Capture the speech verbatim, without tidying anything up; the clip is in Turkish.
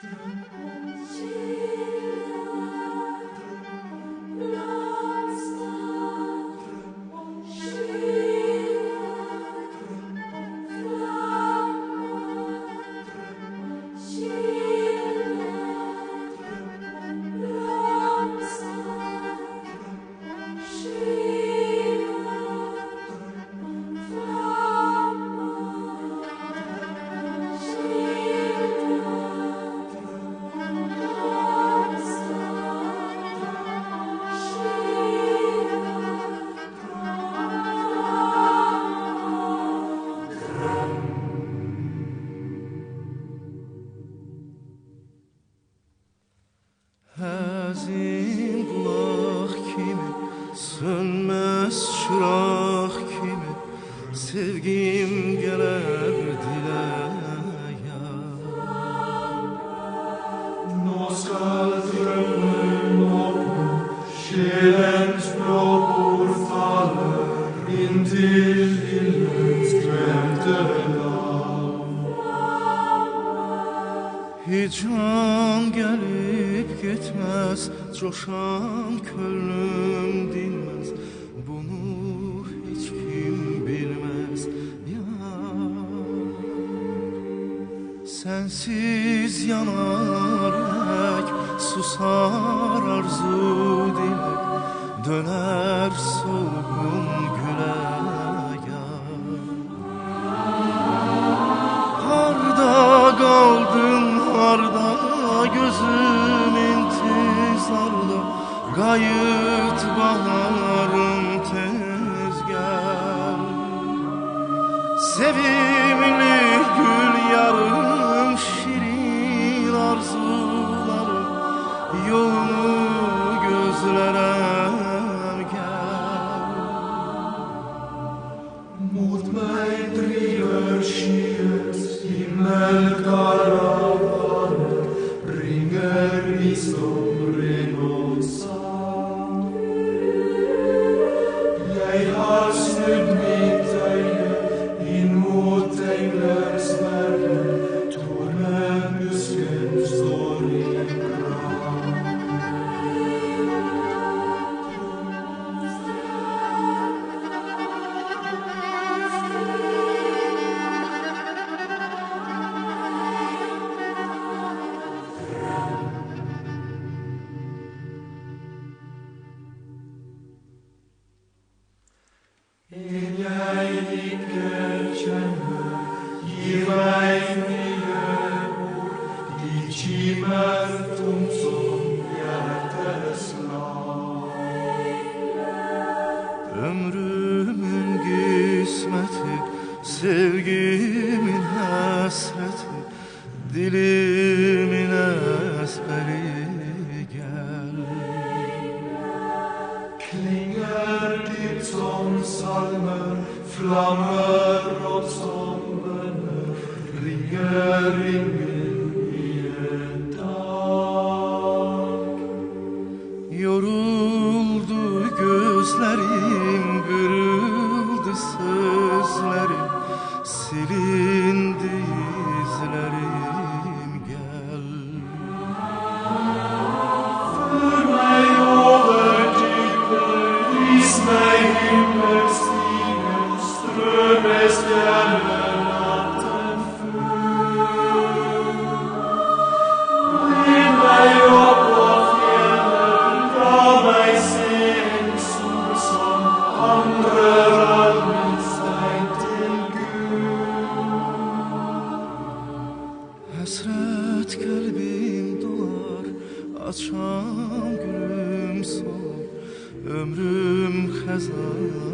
Həzin qulaq kimi, sönməz çıraq kimi, sevgim gələr dilə yar. Noskal drömmen någon, själens blå faller in till himmelens drömte land. Hicran gelip gitmez, coşan könlüm dinmez, bunu hiç kim bilmez yar. Sensiz yanar yürek, susar arzu dilek, döner solgun güle yar. Harda kaldın, harda gözüm intizarda, gayet baharım tez gel. Sevimli gül yarım, şirin arzularım, yolunu gözlerem gel. Mot mig driver skyets himmelkaravaner, ringer visdom ren och sann. Jag har snudd mitt öje in mot änglers värld, tornmuskeln står i brand. En jag icke känner, gir mig nye ord, de kimer tomt som hjärtes lag. Ömrümün kısmeti, sevgimin hasreti, dilimin ezberi gel. Klinger ditt som salmer, flammer och som vänner, ringer ingen i en dag. Yoruldu gözlerim, bürüldü sözlerim, silindi izlerim gel. För mig över djupet, vis mig himmelstigen, strömes stjärnor natten full. Led mig upp på fjällen, dra mig se en sol som andrar all min steg till Gud. Hasret kalbim dolar, açan gülüm sol, ömrüm hazan